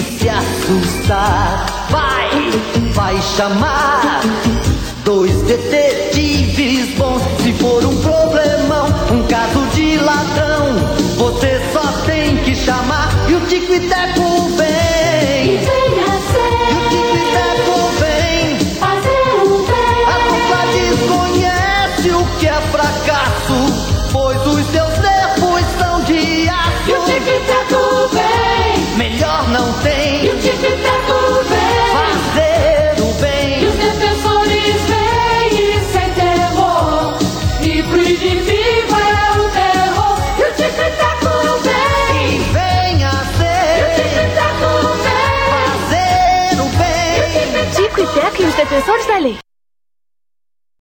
se assustar, vai chamar 2 detetives bons. Se for um problemão, um caso de ladrão, você só tem que chamar e o Tico e Teco vem. E venha ser, E o Tico e Teco vem fazer o bem. A dupla desconhece o que é fracasso, pois os seus nervos são de aço. E o Tico e Teco vem, Melhor não tem e o Tico e Teco vem. fazer o E bem. os defensores vêm e sem temor, e pro inimigo é o terror. E o Tico e Teco vem, E venha e o ser Tico e Teco vem. fazer o bem. Tico e Teco e os defensores da lei.